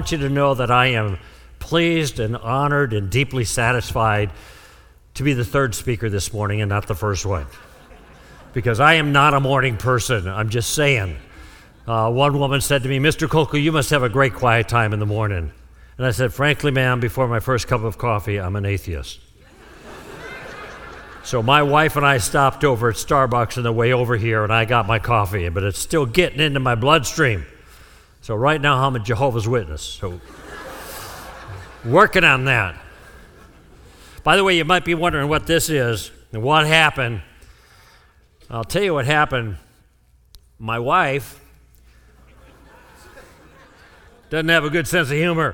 want you to know that I am pleased and honored and deeply satisfied to be the third speaker this morning and not the first one. Because I am not a morning person, I'm just saying. One woman said to me, Mr. Kolko, you must have a great quiet time in the morning. And I said, frankly, ma'am, before my first cup of coffee, I'm an atheist. So my wife and I stopped over at Starbucks on the way over here, and I got my coffee, but it's still getting into my bloodstream. So right now, I'm a Jehovah's Witness. So working on that. By the way, you might be wondering what this is and what happened. I'll tell you what happened. My wife doesn't have a good sense of humor.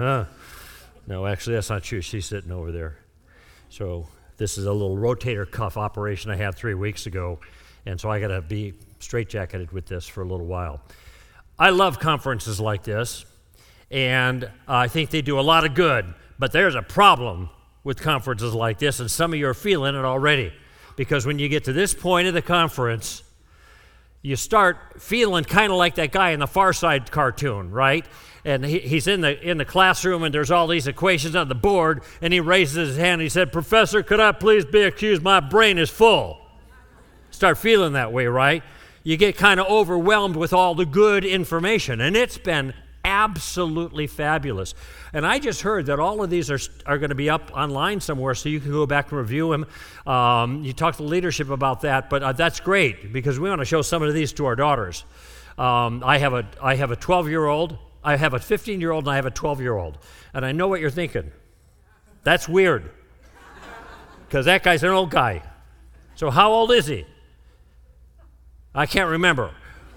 No, actually, that's not true. She's sitting over there. So this is a little rotator cuff operation I had 3 weeks ago, and so I got to be straitjacketed with this for a little while. I love conferences like this, and I think they do a lot of good, but there's a problem with conferences like this, and some of you are feeling it already, because when you get to this point of the conference, you start feeling kind of like that guy in the Far Side cartoon, right? And he's in the classroom, and there's all these equations on the board, and he raises his hand, and he said, Professor, could I please be excused? My brain is full. Start feeling that way, right? You get kind of overwhelmed with all the good information, and it's been absolutely fabulous. And I just heard that all of these are going to be up online somewhere, so you can go back and review them. You talk to leadership about that, but that's great, because we want to show some of these to our daughters. I have a 12-year-old, I have a 15-year-old, and I have a 12-year-old. And I know what you're thinking. That's weird, because that guy's an old guy. So how old is he? I can't remember.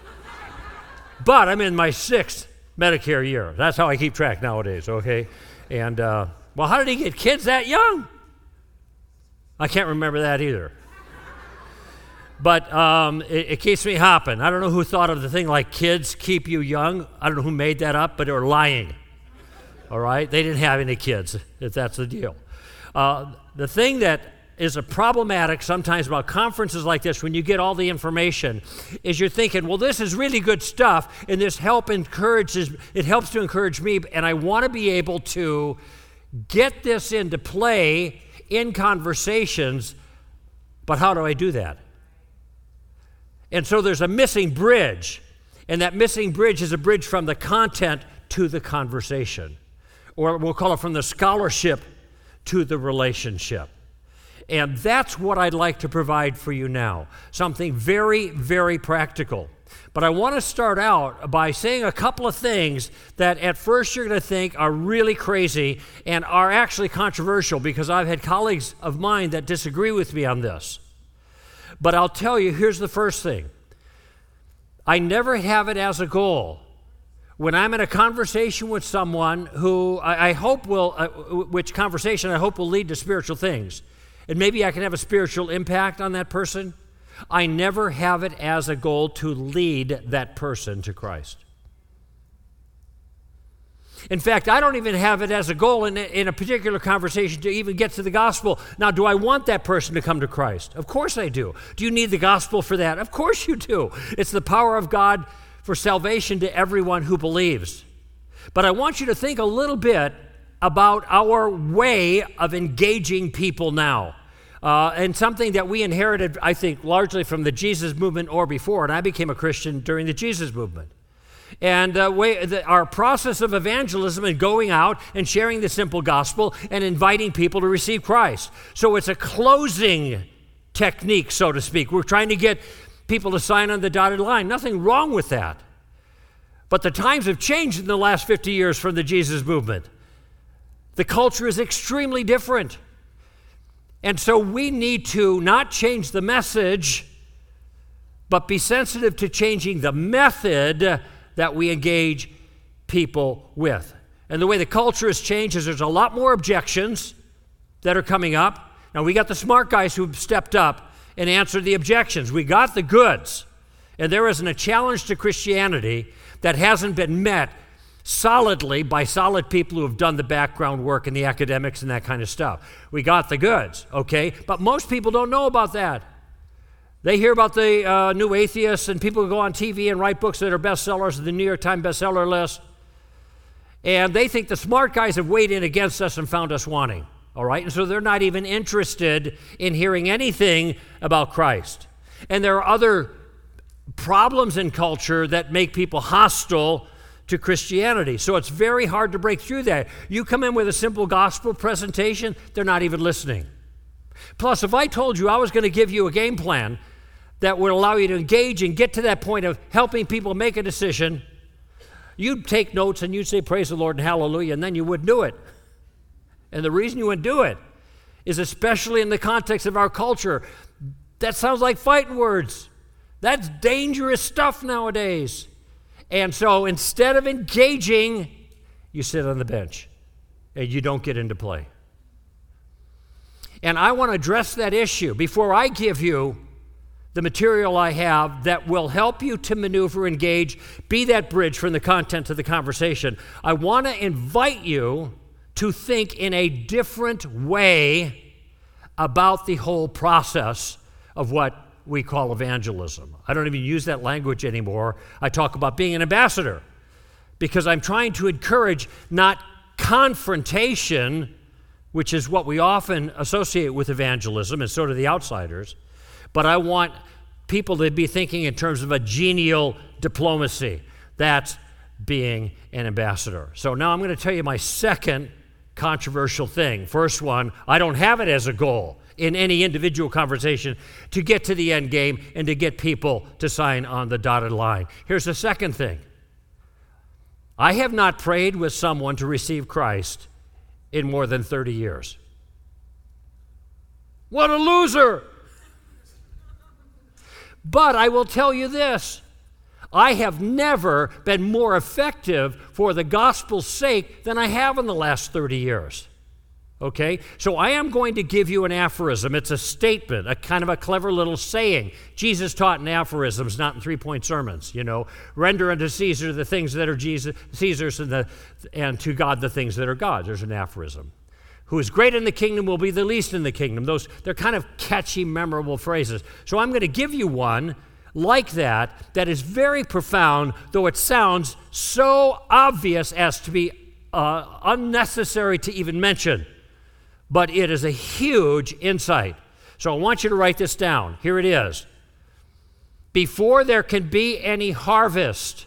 But I'm in my 6th Medicare year. That's how I keep track nowadays, okay? And, well, how did he get kids that young? I can't remember that either. But it keeps me hopping. I don't know who thought of the thing like kids keep you young. I don't know who made that up, but they were lying. All right? They didn't have any kids, if that's the deal. The thing that is a problematic sometimes about conferences like this, when you get all the information, is you're thinking, well, this is really good stuff, and this helps to encourage me, and I want to be able to get this into play in conversations, but how do I do that? And so there's a missing bridge, and that missing bridge is a bridge from the content to the conversation, or we'll call it from the scholarship to the relationship. And that's what I'd like to provide for you now, something very, very practical. But I want to start out by saying a couple of things that at first you're going to think are really crazy and are actually controversial, because I've had colleagues of mine that disagree with me on this. But I'll tell you, here's the first thing. I never have it as a goal. When I'm in a conversation with someone who I hope will lead to spiritual things, and maybe I can have a spiritual impact on that person, I never have it as a goal to lead that person to Christ. In fact, I don't even have it as a goal in a particular conversation to even get to the gospel. Now, do I want that person to come to Christ? Of course I do. Do you need the gospel for that? Of course you do. It's the power of God for salvation to everyone who believes. But I want you to think a little bit about our way of engaging people now. And something that we inherited, I think, largely from the Jesus movement or before, and I became a Christian during the Jesus movement. And our process of evangelism and going out and sharing the simple gospel and inviting people to receive Christ. So it's a closing technique, so to speak. We're trying to get people to sign on the dotted line. Nothing wrong with that. But the times have changed in the last 50 years from the Jesus movement. The culture is extremely different. And so we need to not change the message, but be sensitive to changing the method that we engage people with. And the way the culture has changed is there's a lot more objections that are coming up. Now, we got the smart guys who've stepped up and answered the objections. We got the goods. And there isn't a challenge to Christianity that hasn't been met solidly by solid people who have done the background work and the academics and that kind of stuff. We got the goods, okay? But most people don't know about that. They hear about the new atheists and people who go on TV and write books that are bestsellers, the New York Times bestseller list. And they think the smart guys have weighed in against us and found us wanting. All right? And so they're not even interested in hearing anything about Christ. And there are other problems in culture that make people hostile to Christianity. So it's very hard to break through that. You come in with a simple gospel presentation, they're not even listening. Plus, if I told you I was going to give you a game plan that would allow you to engage and get to that point of helping people make a decision, you'd take notes and you'd say, praise the Lord and hallelujah, and then you wouldn't do it. And the reason you wouldn't do it is, especially in the context of our culture, that sounds like fighting words. That's dangerous stuff nowadays. And so instead of engaging, you sit on the bench and you don't get into play. And I want to address that issue before I give you the material I have that will help you to maneuver, engage, be that bridge from the content to the conversation. I want to invite you to think in a different way about the whole process of what we call evangelism. I don't even use that language anymore. I talk about being an ambassador because I'm trying to encourage not confrontation, which is what we often associate with evangelism, and so do the outsiders, but I want people to be thinking in terms of a genial diplomacy. That's being an ambassador. So now I'm going to tell you my second controversial thing. First one, I don't have it as a goal in any individual conversation to get to the end game and to get people to sign on the dotted line. Here's the second thing. I have not prayed with someone to receive Christ in more than 30 years. What a loser! But I will tell you this, I have never been more effective for the gospel's sake than I have in the last 30 years. Okay? So I am going to give you an aphorism. It's a statement, a kind of a clever little saying. Jesus taught in aphorisms, not in three-point sermons, you know. Render unto Caesar the things that are Caesar's and to God the things that are God's. There's an aphorism. Who is great in the kingdom will be the least in the kingdom. They're kind of catchy, memorable phrases. So I'm going to give you one like that is very profound, though it sounds so obvious as to be unnecessary to even mention. But it is a huge insight. So I want you to write this down. Here it is. Before there can be any harvest,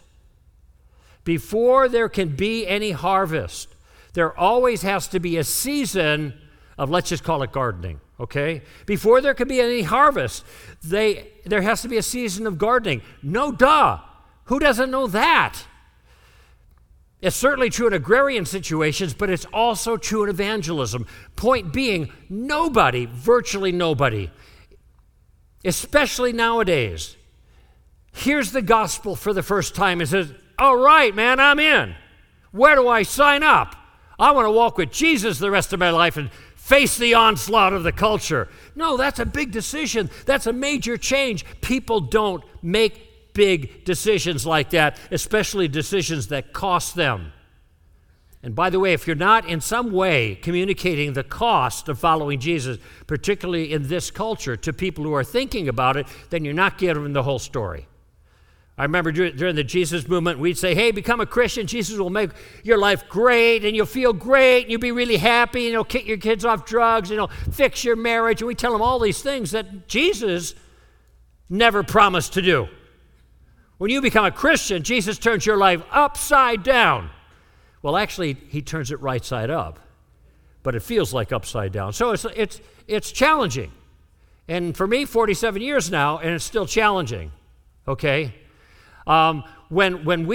there always has to be a season of, let's just call it gardening, okay? Before there can be any harvest, there has to be a season of gardening. No duh. Who doesn't know that? It's certainly true in agrarian situations, but it's also true in evangelism. Point being, nobody, virtually nobody, especially nowadays, hears the gospel for the first time and says, all right, man, I'm in. Where do I sign up? I want to walk with Jesus the rest of my life and face the onslaught of the culture. No, that's a big decision. That's a major change. People don't make big decisions like that, especially decisions that cost them. And by the way, if you're not in some way communicating the cost of following Jesus, particularly in this culture, to people who are thinking about it, then you're not giving the whole story. I remember during the Jesus movement, we'd say, hey, become a Christian. Jesus will make your life great, and you'll feel great, and you'll be really happy, and he'll kick your kids off drugs, and he'll fix your marriage. And we tell them all these things that Jesus never promised to do. When you become a Christian, Jesus turns your life upside down. Well, actually, he turns it right side up, but it feels like upside down. So it's challenging. And for me, 47 years now, and it's still challenging, okay? When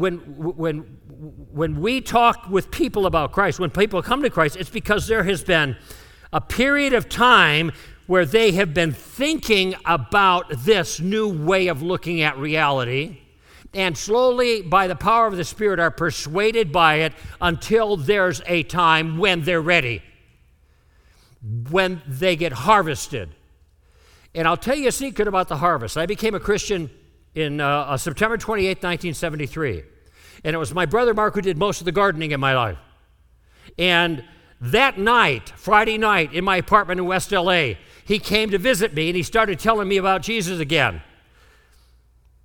we talk with people about Christ, when people come to Christ, it's because there has been a period of time where they have been thinking about this new way of looking at reality, and slowly, by the power of the Spirit, are persuaded by it until there's a time when they're ready, when they get harvested. And I'll tell you a secret about the harvest. I became a Christian in September 28, 1973. And it was my brother Mark who did most of the gardening in my life. And that night, Friday night, in my apartment in West LA, he came to visit me and he started telling me about Jesus again.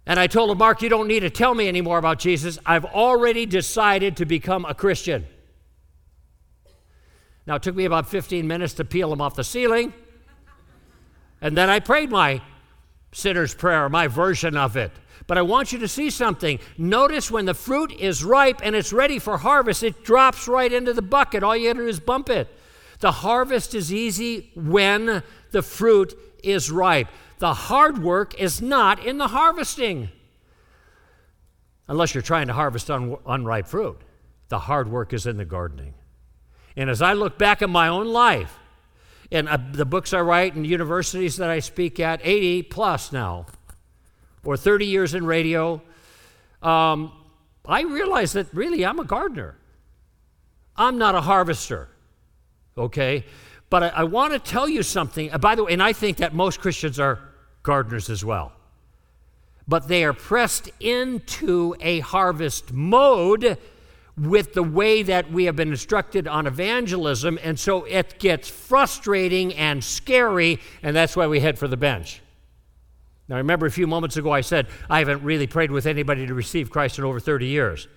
And I told him, Mark, you don't need to tell me anymore about Jesus. I've already decided to become a Christian. Now, it took me about 15 minutes to peel him off the ceiling. And then I prayed my sinner's prayer, my version of it. But I want you to see something. Notice when the fruit is ripe and it's ready for harvest, it drops right into the bucket. All you got to do is bump it. The harvest is easy when the fruit is ripe. The hard work is not in the harvesting. Unless you're trying to harvest unripe fruit. The hard work is in the gardening. And as I look back at my own life, and the books I write and universities that I speak at, 80 plus now, or 30 years in radio, I realize that really I'm a gardener. I'm not a harvester, okay? But I want to tell you something. By the way, and I think that most Christians are gardeners as well. But they are pressed into a harvest mode with the way that we have been instructed on evangelism, and so it gets frustrating and scary, and that's why we head for the bench. Now, remember a few moments ago I said I haven't really prayed with anybody to receive Christ in over 30 years.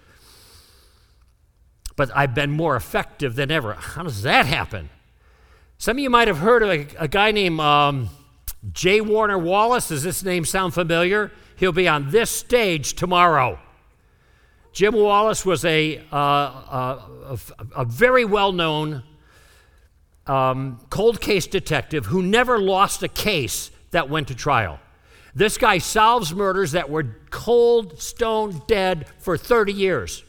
But I've been more effective than ever. How does that happen? Some of you might have heard of a guy named J. Warner Wallace. Does this name sound familiar? He'll be on this stage tomorrow. Jim Wallace was a very well-known cold case detective who never lost a case that went to trial. This guy solves murders that were cold, stone dead for 30 years.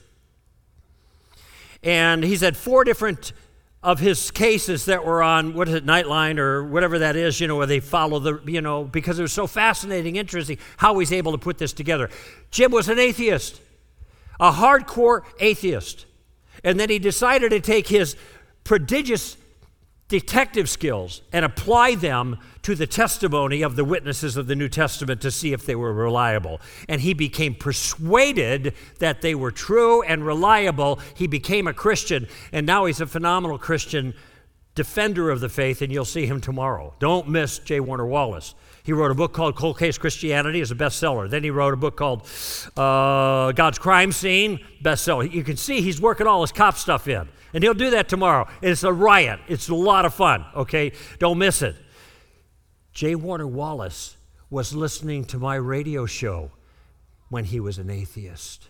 And he's had 4 different of his cases that were on, Nightline or whatever that is, where they follow because it was so fascinating, interesting, how he's able to put this together. Jim was an atheist, a hardcore atheist. And then he decided to take his prodigious detective skills and apply them to the testimony of the witnesses of the New Testament to see if they were reliable. And he became persuaded that they were true and reliable. He became a Christian, and now he's a phenomenal Christian defender of the faith, and you'll see him tomorrow. Don't miss J. Warner Wallace. He wrote a book called Cold Case Christianity, is a bestseller. Then he wrote a book called God's Crime Scene, bestseller. You can see he's working all his cop stuff in. And he'll do that tomorrow. It's a riot. It's a lot of fun, okay? Don't miss it. J. Warner Wallace was listening to my radio show when he was an atheist.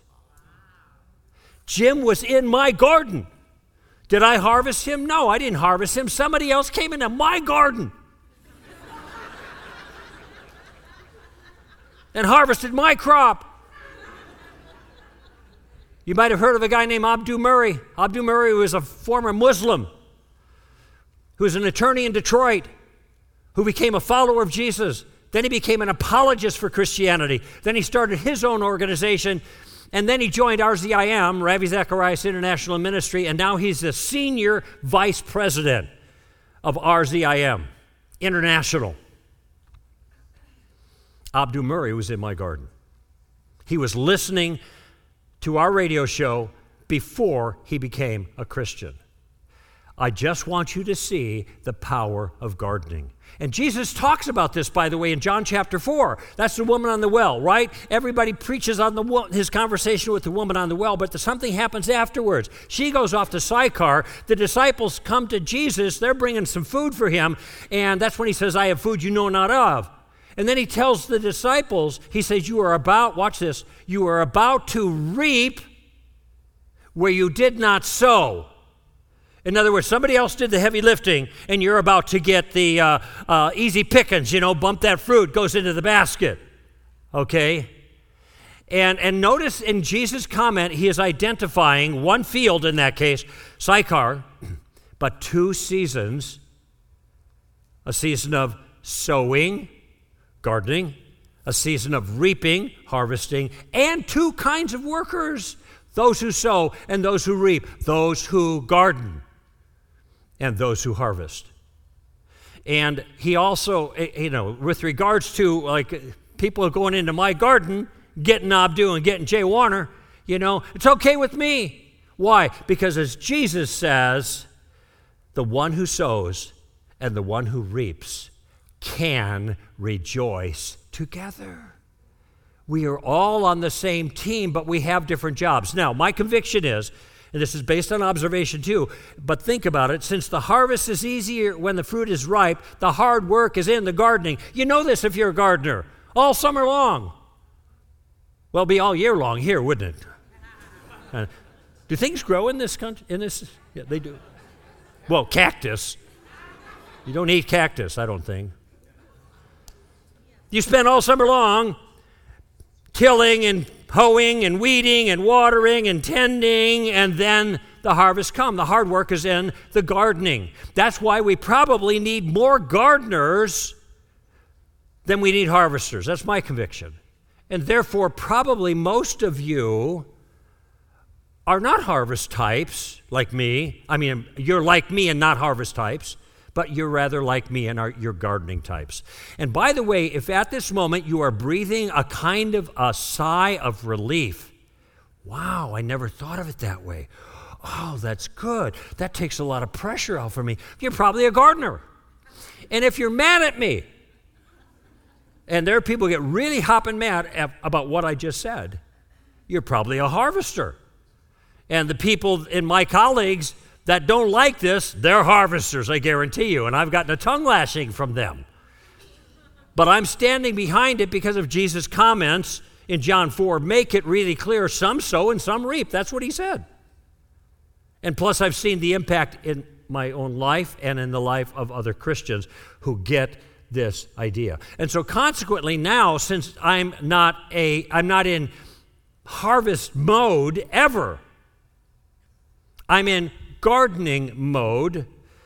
Jim was in my garden. Did I harvest him? No, I didn't harvest him. Somebody else came into my garden and harvested my crop. You might have heard of a guy named Abdu Murray. Abdu Murray was a former Muslim who was an attorney in Detroit who became a follower of Jesus. Then he became an apologist for Christianity. Then he started his own organization, and then he joined RZIM, Ravi Zacharias International Ministry, and now he's the senior vice president of RZIM International. Abdu Murray was in my garden. He was listening to our radio show before he became a Christian. I just want you to see the power of gardening. And Jesus talks about this, by the way, in John chapter 4. That's the woman on the well, right? Everybody preaches on his conversation with the woman on the well, but something happens afterwards. She goes off to Sychar. The disciples come to Jesus. They're bringing some food for him, and that's when he says, I have food you know not of. And then he tells the disciples, he says, watch this, you are about to reap where you did not sow. In other words, somebody else did the heavy lifting, and you're about to get the easy pickings, bump that fruit, goes into the basket, okay? And notice in Jesus' comment, he is identifying one field in that case, Sychar, but 2 seasons, a season of sowing, gardening, a season of reaping, harvesting, and 2 kinds of workers, those who sow and those who reap, those who garden and those who harvest. And he also, with regards to people going into my garden, getting Abdu and getting Jay Warner, it's okay with me. Why? Because as Jesus says, the one who sows and the one who reaps can rejoice together. We are all on the same team, but we have different jobs. Now, my conviction is, and this is based on observation too, but think about it, since the harvest is easier when the fruit is ripe, the hard work is in the gardening. You know this if you're a gardener, all summer long. Well, it'd be all year long here, wouldn't it? Do things grow in this country? Yeah, they do. Well, cactus. You don't eat cactus, I don't think. You spend all summer long tilling and hoeing and weeding and watering and tending, and then the harvest comes. The hard work is in the gardening. That's why we probably need more gardeners than we need harvesters. That's my conviction. And therefore, probably most of you are not harvest types like me. I mean, you're like me and not harvest types, but you're rather like me and you're gardening types. And by the way, if at this moment you are breathing a kind of a sigh of relief, wow, I never thought of it that way. Oh, that's good. That takes a lot of pressure off for me. You're probably a gardener. And if you're mad at me, and there are people who get really hopping mad about what I just said, you're probably a harvester. And the people in my colleagues that don't like this, they're harvesters, I guarantee you. And I've gotten a tongue lashing from them. But I'm standing behind it because of Jesus' comments in John 4. Make it really clear, some sow and some reap. That's what he said. And plus, I've seen the impact in my own life and in the life of other Christians who get this idea. And so consequently now, since I'm not in harvest mode ever, I'm in gardening mode,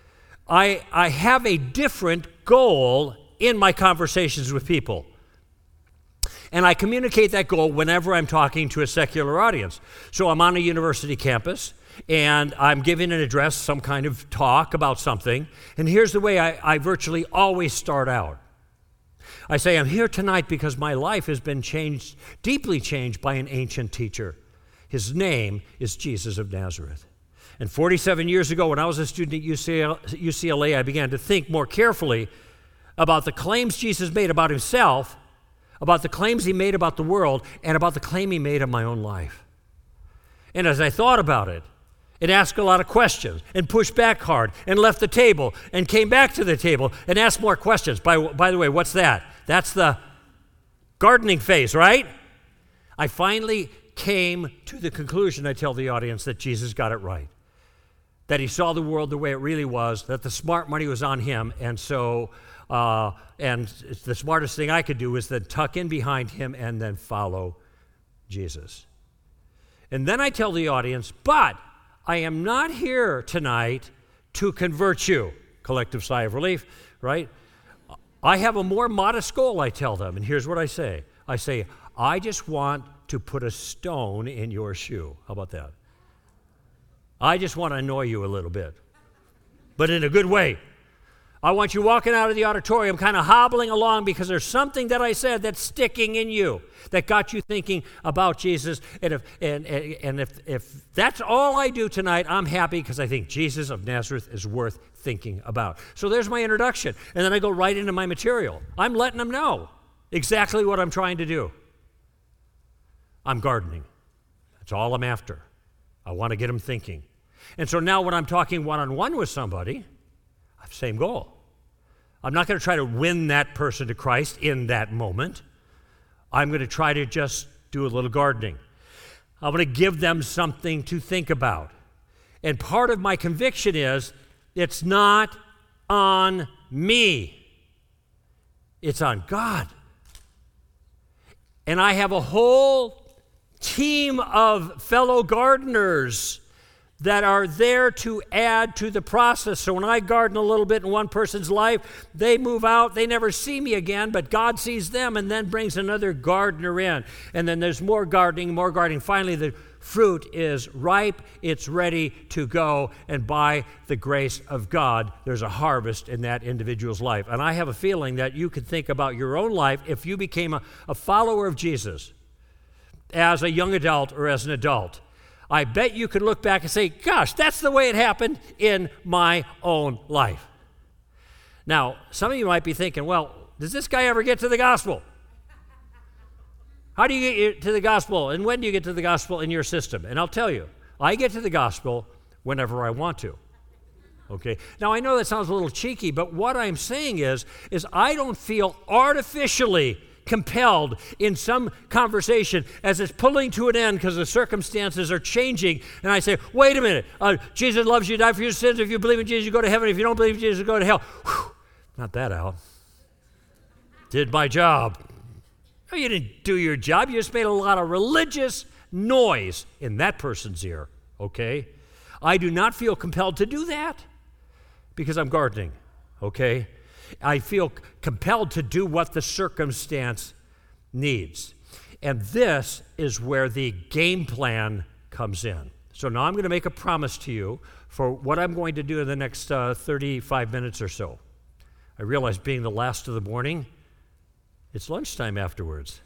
I have a different goal in my conversations with people. And I communicate that goal whenever I'm talking to a secular audience. So I'm on a university campus, and I'm giving an address, some kind of talk about something. And here's the way I virtually always start out. I say, I'm here tonight because my life has been changed, deeply changed by an ancient teacher. His name is Jesus of Nazareth. And 47 years ago, when I was a student at UCLA, I began to think more carefully about the claims Jesus made about himself, about the claims he made about the world, and about the claim he made of my own life. And as I thought about it, and asked a lot of questions, and pushed back hard, and left the table, and came back to the table, and asked more questions. By the way, what's that? That's the gardening phase, right? I finally came to the conclusion, I tell the audience, that Jesus got it right. That he saw the world the way it really was, that the smart money was on him, and so, and the smartest thing I could do was then tuck in behind him and then follow Jesus. And then I tell the audience, but I am not here tonight to convert you. Collective sigh of relief, right? I have a more modest goal, I tell them, and here's what I say. I say, I just want to put a stone in your shoe. How about that? I just want to annoy you a little bit, but in a good way. I want you walking out of the auditorium kind of hobbling along because there's something that I said that's sticking in you that got you thinking about Jesus. And if that's all I do tonight, I'm happy because I think Jesus of Nazareth is worth thinking about. So there's my introduction. And then I go right into my material. I'm letting them know exactly what I'm trying to do. I'm gardening. That's all I'm after. I want to get them thinking. And so now when I'm talking one-on-one with somebody, I have the same goal. I'm not going to try to win that person to Christ in that moment. I'm going to try to just do a little gardening. I'm going to give them something to think about. And part of my conviction is it's not on me. It's on God. And I have a whole team of fellow gardeners that are there to add to the process. So when I garden a little bit in one person's life, they move out, they never see me again, but God sees them and then brings another gardener in. And then there's more gardening. Finally, the fruit is ripe, it's ready to go, and by the grace of God, there's a harvest in that individual's life. And I have a feeling that you could think about your own life if you became a follower of Jesus as a young adult or as an adult. I bet you could look back and say, gosh, that's the way it happened in my own life. Now, some of you might be thinking, well, does this guy ever get to the gospel? How do you get to the gospel? And when do you get to the gospel in your system? And I'll tell you, I get to the gospel whenever I want to. Okay? Now, I know that sounds a little cheeky, but what I'm saying is I don't feel artificially compelled in some conversation as it's pulling to an end because the circumstances are changing, and I say, wait a minute, Jesus loves you, died for your sins. If you believe in Jesus, you go to heaven. If you don't believe in Jesus, you go to hell. Whew, not that out. Did my job. No, you didn't do your job. You just made a lot of religious noise in that person's ear, okay? I do not feel compelled to do that because I'm gardening, okay? I feel compelled to do what the circumstance needs. And this is where the game plan comes in. So now I'm going to make a promise to you for what I'm going to do in the next 35 minutes or so. I realize being the last of the morning, it's lunchtime afterwards.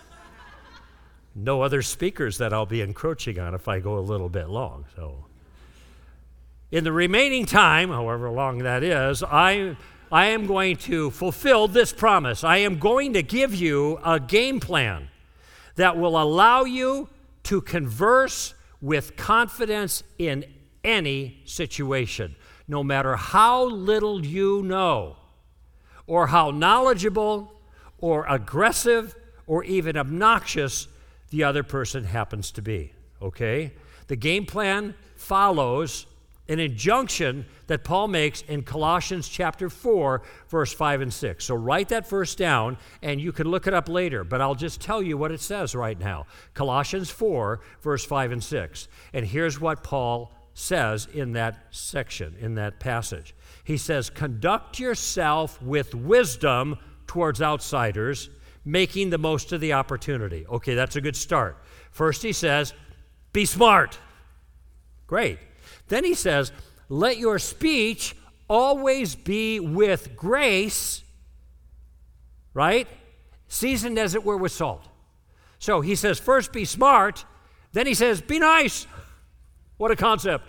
No other speakers that I'll be encroaching on if I go a little bit long. So, in the remaining time, however long that is, I am going to fulfill this promise. I am going to give you a game plan that will allow you to converse with confidence in any situation, no matter how little you know, or how knowledgeable, or aggressive, or even obnoxious the other person happens to be, okay? The game plan follows an injunction that Paul makes in Colossians chapter 4, verse 5 and 6. So write that verse down, and you can look it up later, but I'll just tell you what it says right now. Colossians 4, verse 5 and 6. And here's what Paul says in that section, in that passage. He says, conduct yourself with wisdom towards outsiders, making the most of the opportunity. Okay, that's a good start. First he says, be smart. Great. Then he says, let your speech always be with grace, right? Seasoned as it were with salt. So he says, first be smart. Then he says, be nice. What a concept.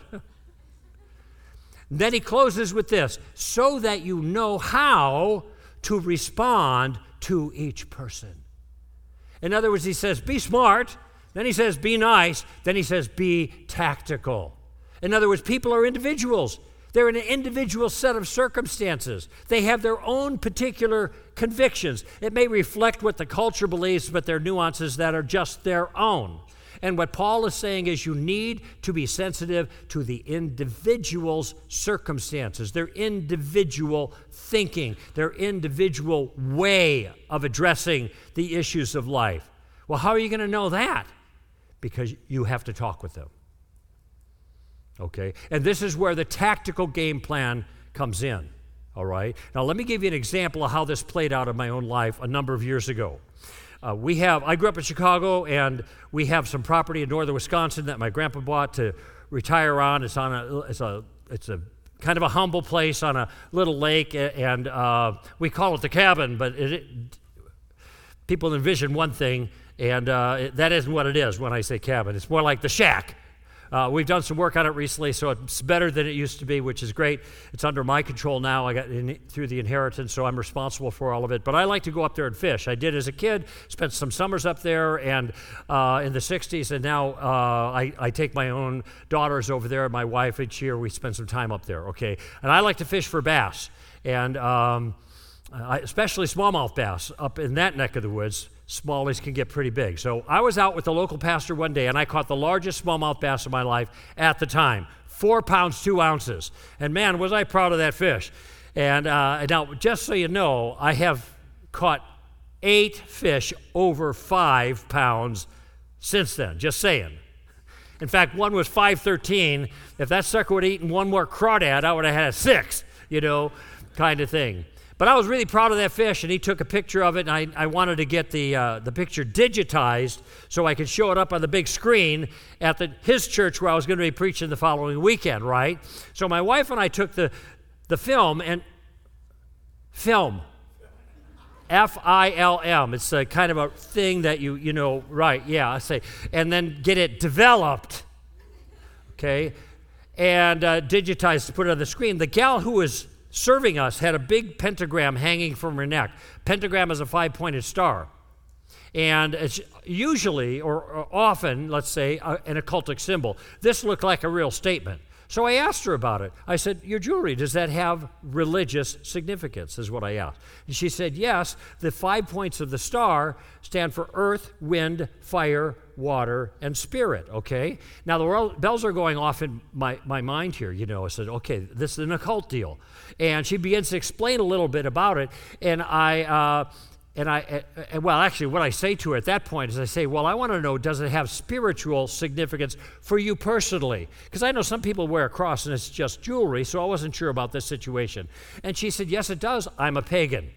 Then he closes with this, so that you know how to respond to each person. In other words, he says, be smart. Then he says, be nice. Then he says, be tactical. In other words, people are individuals. They're in an individual set of circumstances. They have their own particular convictions. It may reflect what the culture believes, but there are nuances that are just their own. And what Paul is saying is you need to be sensitive to the individual's circumstances, their individual thinking, their individual way of addressing the issues of life. Well, how are you going to know that? Because you have to talk with them. Okay? And this is where the tactical game plan comes in. All right? Now, let me give you an example of how this played out in my own life a number of years ago. I grew up in Chicago, and we have some property in northern Wisconsin that my grandpa bought to retire on. It's a kind of a humble place on a little lake, and we call it the cabin, but people envision one thing, and that isn't what it is when I say cabin. It's more like the shack. We've done some work on it recently, so it's better than it used to be, which is great. It's under my control now. I got through the inheritance, so I'm responsible for all of it. But I like to go up there and fish. I did as a kid, spent some summers up there and in the 60s, and now I take my own daughters over there, and my wife each year. We spend some time up there, okay? And I like to fish for bass, and especially smallmouth bass up in that neck of the woods. Smallies can get pretty big. So I was out with the local pastor one day, and I caught the largest smallmouth bass of my life at the time, 4 pounds, 2 ounces. And man, was I proud of that fish. And now, just so you know, I have caught 8 fish over 5 pounds since then, just saying. In fact, one was 513. If that sucker would have eaten one more crawdad, I would have had a 6, kind of thing. But I was really proud of that fish, and he took a picture of it, and I wanted to get the picture digitized so I could show it up on the big screen at his church where I was going to be preaching the following weekend, right? So my wife and I took the film, F-I-L-M. It's a kind of a thing that right, yeah, I say, and then get it developed, okay, and digitized to put it on the screen. The gal who was serving us had a big pentagram hanging from her neck. Pentagram is a 5-pointed star. And it's usually or often, let's say, an occultic symbol. This looked like a real statement. So I asked her about it. I said, your jewelry, does that have religious significance, is what I asked. And she said, yes, the 5 points of the star stand for earth, wind, fire, water, and spirit, okay? Now, the bells are going off in my mind here, you know. I said, okay, this is an occult deal. And she begins to explain a little bit about it, and actually, what I say to her at that point is I say, well, I want to know, does it have spiritual significance for you personally? Because I know some people wear a cross and it's just jewelry, so I wasn't sure about this situation. And she said, yes, it does. I'm a pagan.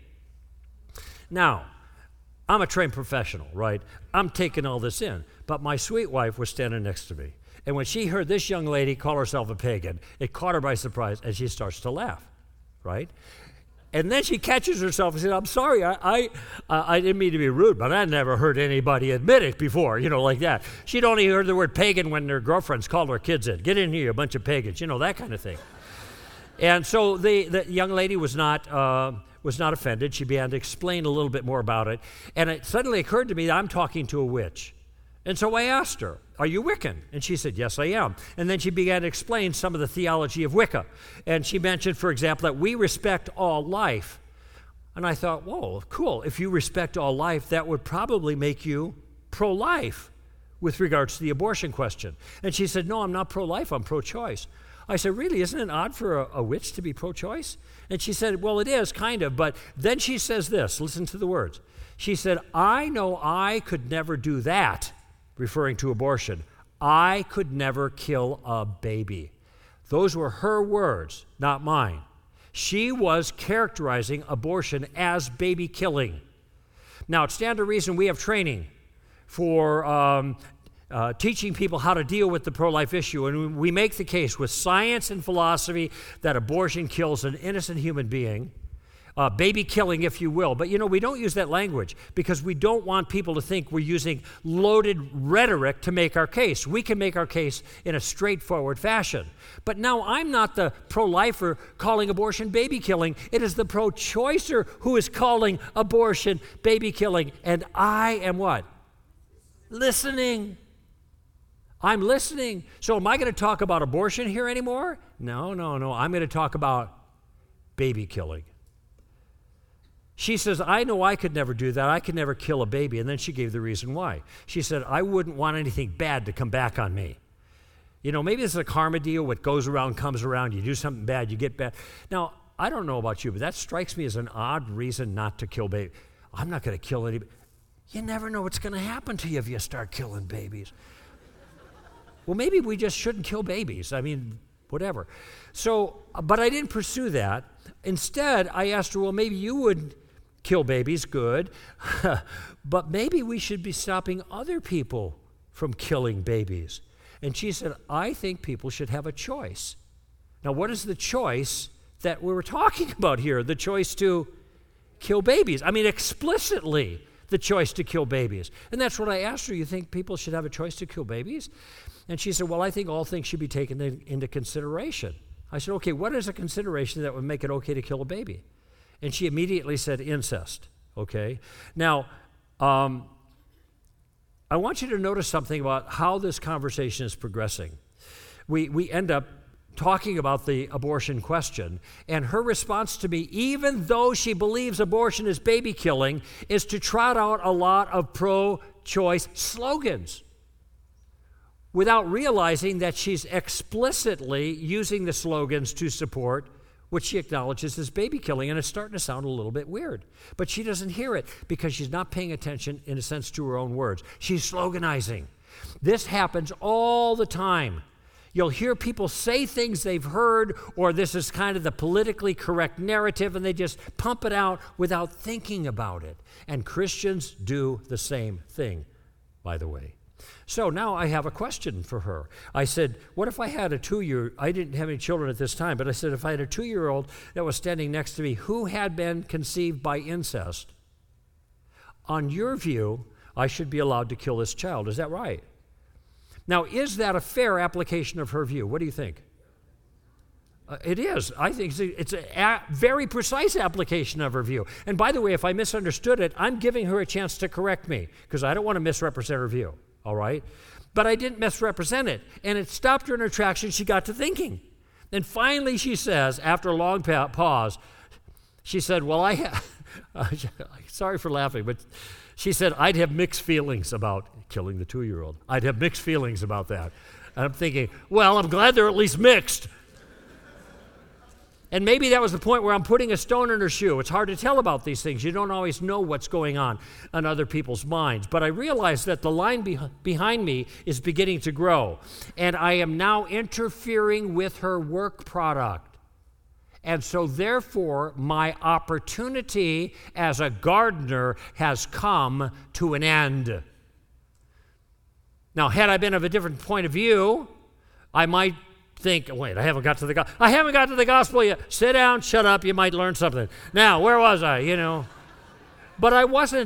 Now, I'm a trained professional, right? I'm taking all this in. But my sweet wife was standing next to me. And when she heard this young lady call herself a pagan, it caught her by surprise, and she starts to laugh, right? And then she catches herself and says, I'm sorry, I didn't mean to be rude, but I never heard anybody admit it before, you know, like that. She'd only heard the word pagan when their girlfriends called her kids in. Get in here, a bunch of pagans, you know, that kind of thing. And so the young lady was not offended. She began to explain a little bit more about it. And it suddenly occurred to me that I'm talking to a witch. And so I asked her, are you Wiccan? And she said, yes, I am. And then she began to explain some of the theology of Wicca. And she mentioned, for example, that we respect all life. And I thought, whoa, cool. If you respect all life, that would probably make you pro-life with regards to the abortion question. And she said, no, I'm not pro-life, I'm pro-choice. I said, really, isn't it odd for a witch to be pro-choice? And she said, well, it is, kind of. But then she says this, listen to the words. She said, I know I could never do that. Referring to abortion, I could never kill a baby. Those were her words, not mine. She was characterizing abortion as baby killing. Now, it stands to reason we have training for teaching people how to deal with the pro-life issue, and we make the case with science and philosophy that abortion kills an innocent human being. Baby killing, if you will. But, you know, we don't use that language because we don't want people to think we're using loaded rhetoric to make our case. We can make our case in a straightforward fashion. But now I'm not the pro-lifer calling abortion baby killing. It is the pro-choicer who is calling abortion baby killing. And I am what? Listening. I'm listening. So am I going to talk about abortion here anymore? No. I'm going to talk about baby killing. She says, I know I could never do that. I could never kill a baby. And then she gave the reason why. She said, I wouldn't want anything bad to come back on me. You know, maybe this is a karma deal. What goes around comes around. You do something bad, you get bad. Now, I don't know about you, but that strikes me as an odd reason not to kill babies. I'm not going to kill anybody. You never know what's going to happen to you if you start killing babies. Well, maybe we just shouldn't kill babies. I mean, whatever. So, but I didn't pursue that. Instead, I asked her, well, maybe you would kill babies, good, but maybe we should be stopping other people from killing babies. And she said, I think people should have a choice. Now, what is the choice that we were talking about here? The choice to kill babies. I mean, explicitly, the choice to kill babies. And that's what I asked her. You think people should have a choice to kill babies? And she said, well, I think all things should be taken into consideration. I said, okay, what is a consideration that would make it okay to kill a baby? And she immediately said incest, okay? Now, I want you to notice something about how this conversation is progressing. We end up talking about the abortion question, and her response to me, even though she believes abortion is baby killing, is to trot out a lot of pro-choice slogans without realizing that she's explicitly using the slogans to support what she acknowledges as baby killing, and it's starting to sound a little bit weird. But she doesn't hear it because she's not paying attention, in a sense, to her own words. She's sloganizing. This happens all the time. You'll hear people say things they've heard, or this is kind of the politically correct narrative, and they just pump it out without thinking about it. And Christians do the same thing, by the way. So now I have a question for her. I said, what if I had a 2-year, I didn't have any children at this time, but I said if I had a 2-year-old that was standing next to me who had been conceived by incest, on your view, I should be allowed to kill this child. Is that right? Now, is that a fair application of her view? What do you think? It is. I think it's a very precise application of her view. And by the way, if I misunderstood it, I'm giving her a chance to correct me because I don't want to misrepresent her view, all right? But I didn't misrepresent it, and it stopped her in her tracks, and she got to thinking. And finally she says, after a long pause, she said, well, sorry for laughing, but she said, I'd have mixed feelings about killing the 2-year-old. I'd have mixed feelings about that. And I'm thinking, well, I'm glad they're at least mixed. And maybe that was the point where I'm putting a stone in her shoe. It's hard to tell about these things. You don't always know what's going on in other people's minds. But I realize that the line behind me is beginning to grow. And I am now interfering with her work product. And so therefore, my opportunity as a gardener has come to an end. Now, had I been of a different point of view, I might think, wait, I haven't got to the gospel yet. Sit down, shut up, you might learn something. Now, where was I, But I wasn't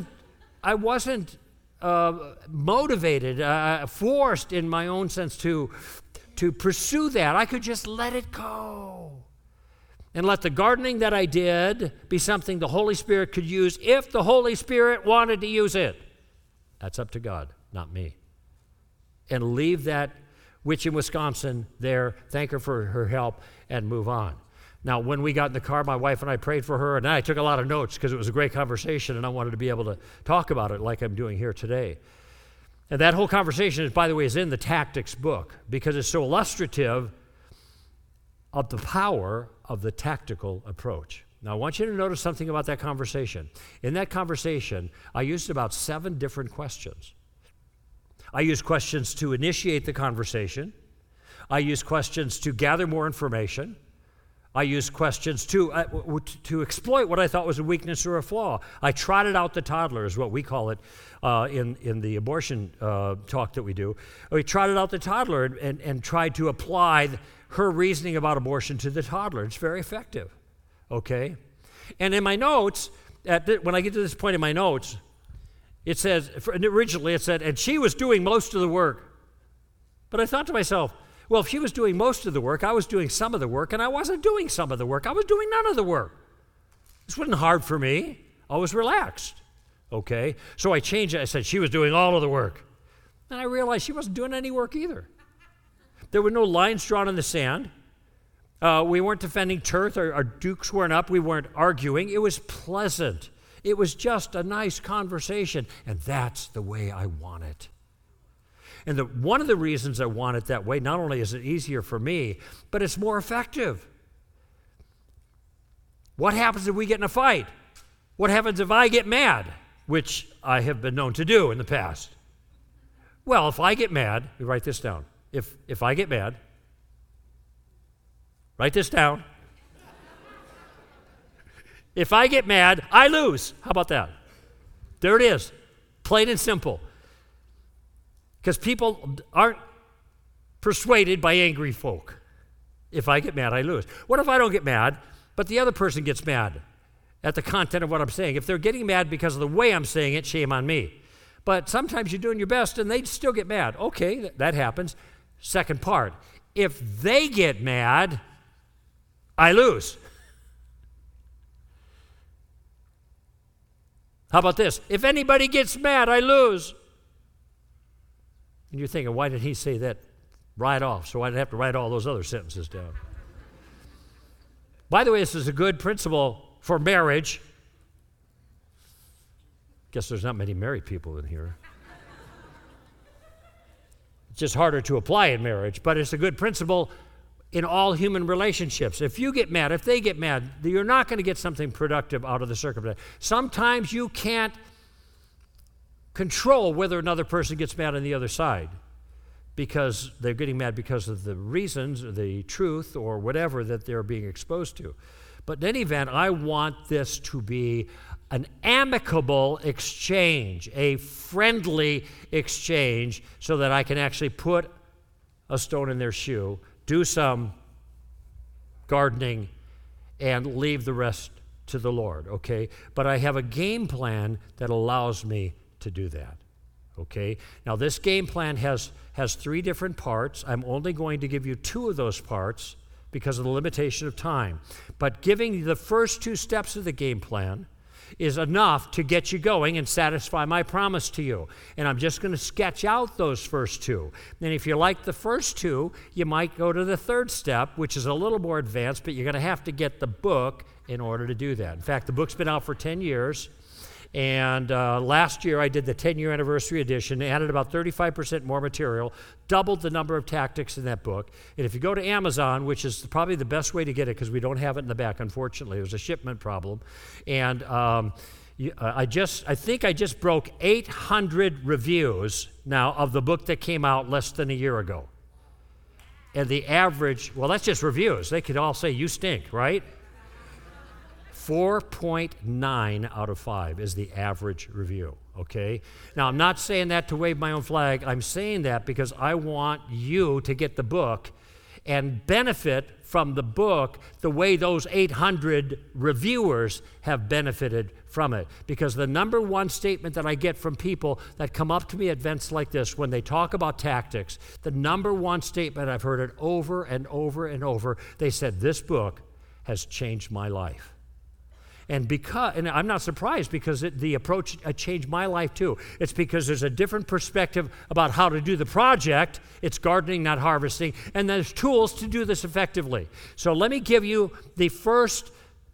motivated, forced in my own sense to pursue that. I could just let it go. And let the gardening that I did be something the Holy Spirit could use if the Holy Spirit wanted to use it. That's up to God, not me. And leave that witch in Wisconsin there, thank her for her help, and move on. Now, when we got in the car, my wife and I prayed for her, and I took a lot of notes because it was a great conversation, and I wanted to be able to talk about it like I'm doing here today. And that whole conversation, by the way, is in the Tactics book because it's so illustrative of the power of the tactical approach. Now, I want you to notice something about that conversation. In that conversation, I used about 7 different questions. I used questions to initiate the conversation. I used questions to gather more information. I used questions to exploit what I thought was a weakness or a flaw. I trotted out the toddler, is what we call it in the abortion talk that we do. We trotted out the toddler and tried to apply her reasoning about abortion to the toddler. It's very effective, okay? And in my notes, when I get to this point in my notes, it says, originally it said, and she was doing most of the work. But I thought to myself, well, if she was doing most of the work, I was doing some of the work, and I wasn't doing some of the work. I was doing none of the work. This wasn't hard for me. I was relaxed, okay? So I changed it. I said she was doing all of the work. And I realized she wasn't doing any work either. There were no lines drawn in the sand. We weren't defending turf. Our dukes weren't up. We weren't arguing. It was pleasant. It was just a nice conversation, and that's the way I want it. And one of the reasons I want it that way, not only is it easier for me, but it's more effective. What happens if we get in a fight? What happens if I get mad, which I have been known to do in the past? Well, if I get mad, we write this down. If I get mad, write this down. If I get mad, I lose. How about that? There it is, plain and simple. Because people aren't persuaded by angry folk. If I get mad, I lose. What if I don't get mad, but the other person gets mad at the content of what I'm saying? If they're getting mad because of the way I'm saying it, shame on me. But sometimes you're doing your best and they still get mad. Okay, that happens. Second part, if they get mad, I lose. How about this? If anybody gets mad, I lose. And you're thinking, why did he say that right off? So I didn't have to write all those other sentences down. By the way, this is a good principle for marriage. Guess there's not many married people in here. It's just harder to apply in marriage, but it's a good principle in all human relationships. If you get mad, if they get mad, you're not going to get something productive out of the circumstance. Sometimes you can't control whether another person gets mad on the other side because they're getting mad because of the reasons, or the truth, or whatever that they're being exposed to. But in any event, I want this to be an amicable exchange, a friendly exchange, so that I can actually put a stone in their shoe, do some gardening, and leave the rest to the Lord, okay? But I have a game plan that allows me to do that, okay? Now, this game plan has 3 different parts. I'm only going to give you 2 of those parts because of the limitation of time. But giving the first 2 steps of the game plan is enough to get you going and satisfy my promise to you. And I'm just going to sketch out those first 2. And if you like the first 2, you might go to the 3rd step, which is a little more advanced, but you're going to have to get the book in order to do that. In fact, the book's been out for 10 years. And last year I did the 10-year anniversary edition, added about 35% more material, doubled the number of tactics in that book. And if you go to Amazon, which is probably the best way to get it because we don't have it in the back, unfortunately. It was a shipment problem. And I think I just broke 800 reviews now of the book that came out less than a year ago. And the average, well, that's just reviews. They could all say, you stink, right? 4.9 out of 5 is the average review, okay? Now, I'm not saying that to wave my own flag. I'm saying that because I want you to get the book and benefit from the book the way those 800 reviewers have benefited from it. Because the number one statement that I get from people that come up to me at events like this when they talk about tactics, the number one statement, I've heard it over and over and over, they said, this book has changed my life. And I'm not surprised because the approach changed my life too. It's because there's a different perspective about how to do the project. It's gardening, not harvesting. And there's tools to do this effectively. So let me give you the first.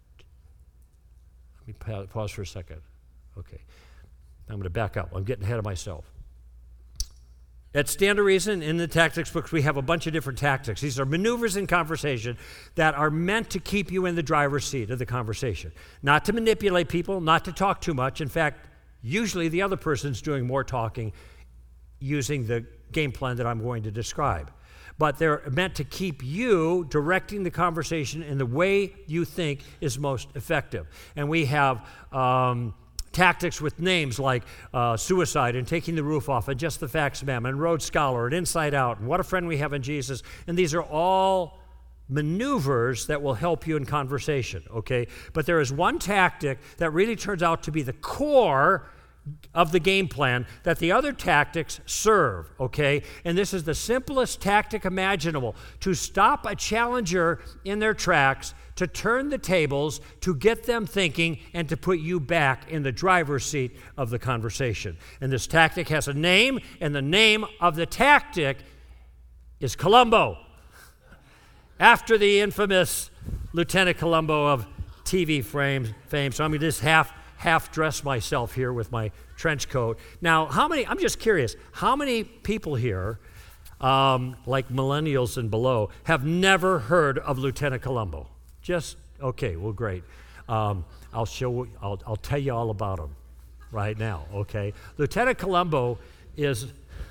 Let me pause for a second. Okay. I'm going to back up. I'm getting ahead of myself. At Stand to Reason, in the tactics books, we have a bunch of different tactics. These are maneuvers in conversation that are meant to keep you in the driver's seat of the conversation. Not to manipulate people, not to talk too much. In fact, usually the other person's doing more talking using the game plan that I'm going to describe. But they're meant to keep you directing the conversation in the way you think is most effective. And we have tactics with names like suicide and taking the roof off and just the facts, ma'am, and Rhodes Scholar and Inside Out and What a Friend We Have in Jesus. And these are all maneuvers that will help you in conversation, okay? But there is one tactic that really turns out to be the core of the game plan that the other tactics serve, okay? And this is the simplest tactic imaginable, to stop a challenger in their tracks, to turn the tables, to get them thinking, and to put you back in the driver's seat of the conversation. And this tactic has a name, and the name of the tactic is Columbo, after the infamous Lieutenant Columbo of TV fame. So I'm going to just half dress myself here with my trench coat. Now, I'm just curious, how many people here, like millennials and below, have never heard of Lieutenant Columbo? Okay, well, great. I'll tell you all about him right now, okay? Lieutenant Columbo is...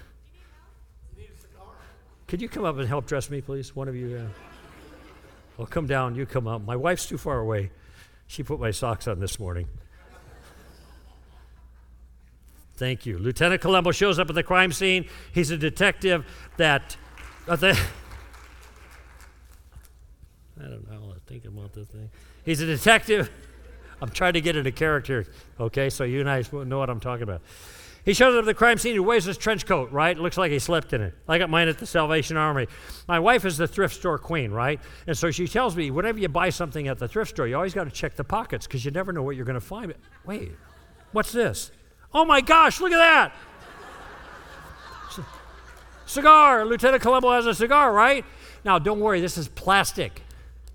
Could you come up and help dress me, please? One of you. I'll come down, you come up. My wife's too far away. She put my socks on this morning. Thank you. Lieutenant Columbo shows up at the crime scene. He's a detective that... I don't know. I think about this thing. He's a detective. I'm trying to get into character, okay, so you and I know what I'm talking about. He shows up at the crime scene. He wears his trench coat, right? It looks like he slept in it. I got mine at the Salvation Army. My wife is the thrift store queen, right? And so she tells me, whenever you buy something at the thrift store, you always got to check the pockets because you never know what you're going to find. Wait, what's this? Oh, my gosh, look at that. Cigar. Lieutenant Columbo has a cigar, right? Now, don't worry, this is plastic.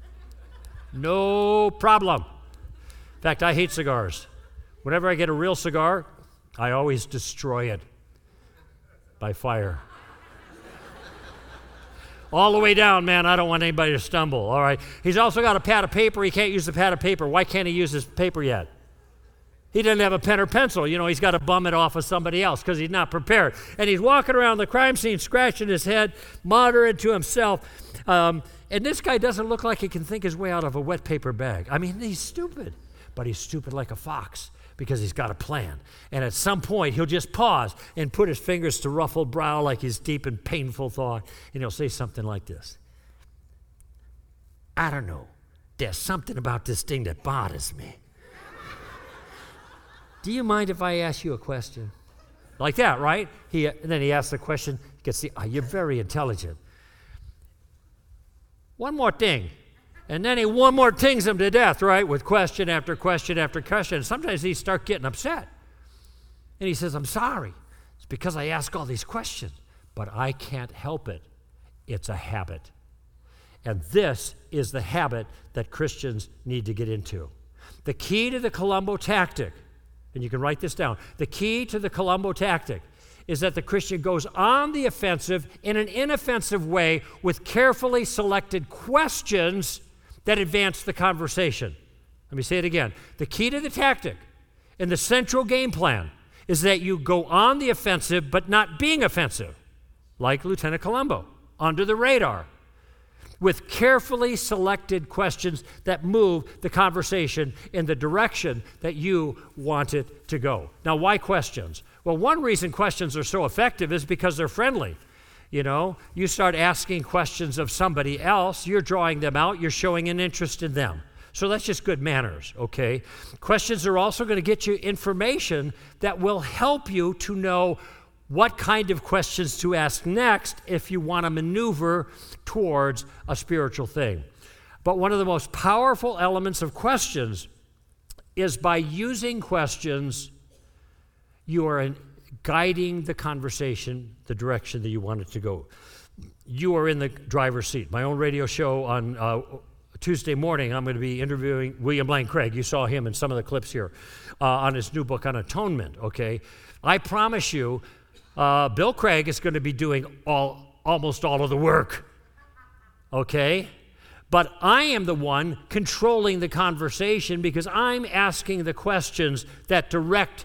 No problem. In fact, I hate cigars. Whenever I get a real cigar, I always destroy it by fire. All the way down, man. I don't want anybody to stumble, all right? He's also got a pad of paper. He can't use the pad of paper. Why can't he use his paper yet? He doesn't have a pen or pencil. You know, he's got to bum it off of somebody else because he's not prepared. And he's walking around the crime scene, scratching his head, muttering to himself. And this guy doesn't look like he can think his way out of a wet paper bag. I mean, he's stupid. But he's stupid like a fox because he's got a plan. And at some point, he'll just pause and put his fingers to ruffled brow like he's deep in painful thought. And he'll say something like this. I don't know. There's something about this thing that bothers me. Do you mind if I ask you a question? Like that, right? And then he asks the question, you're very intelligent. one more thing. And then he one more things him to death, right, with question after question after question. Sometimes he starts getting upset. And he says, I'm sorry. It's because I ask all these questions. But I can't help it. It's a habit. And this is the habit that Christians need to get into. The key to the Columbo tactic, and you can write this down, the key to the Columbo tactic is that the Christian goes on the offensive in an inoffensive way with carefully selected questions that advance the conversation. Let me say it again. The key to the tactic and the central game plan is that you go on the offensive but not being offensive, like Lieutenant Columbo, under the radar, with carefully selected questions that move the conversation in the direction that you want it to go. Now, why questions? Well, one reason questions are so effective is because they're friendly. You know, you start asking questions of somebody else, you're drawing them out, you're showing an interest in them. So that's just good manners, okay? Questions are also going to get you information that will help you to know what kind of questions to ask next if you want to maneuver towards a spiritual thing. But one of the most powerful elements of questions is by using questions, you are guiding the conversation the direction that you want it to go. You are in the driver's seat. My own radio show on Tuesday morning, I'm going to be interviewing William Lane Craig. You saw him in some of the clips here on his new book on atonement, okay? I promise you, Bill Craig is going to be doing almost all of the work, okay? But I am the one controlling the conversation because I'm asking the questions that direct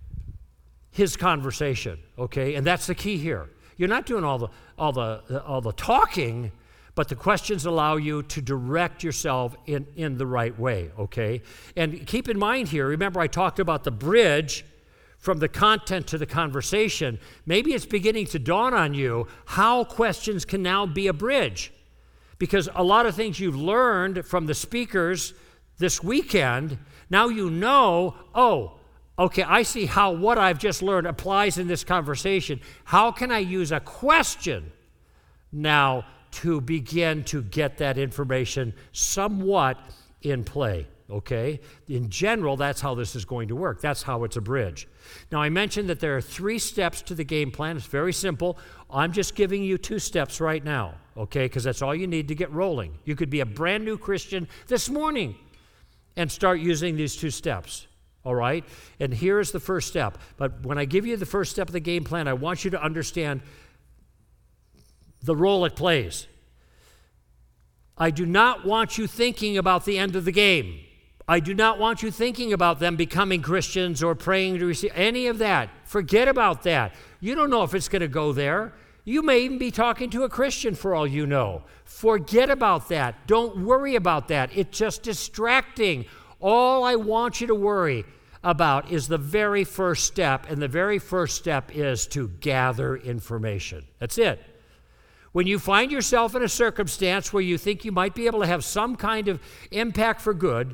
his conversation, okay? And that's the key here. You're not doing all the talking, but the questions allow you to direct yourself in the right way, okay? And keep in mind here, remember I talked about the bridge from the content to the conversation. Maybe it's beginning to dawn on you how questions can now be a bridge. Because a lot of things you've learned from the speakers this weekend, now you know, okay, I see how what I've just learned applies in this conversation. How can I use a question now to begin to get that information somewhat in play, okay? In general, that's how this is going to work. That's how it's a bridge. Now, I mentioned that there are 3 steps to the game plan. It's very simple. I'm just giving you 2 steps right now, okay, because that's all you need to get rolling. You could be a brand new Christian this morning and start using these 2 steps. All right? And here is the first step. But when I give you the first step of the game plan, I want you to understand the role it plays. I do not want you thinking about the end of the game. I do not want you thinking about them becoming Christians or praying to receive any of that. Forget about that. You don't know if it's going to go there. You may even be talking to a Christian for all you know. Forget about that. Don't worry about that. It's just distracting. All I want you to worry about is the very first step, and the very first step is to gather information. That's it. When you find yourself in a circumstance where you think you might be able to have some kind of impact for good,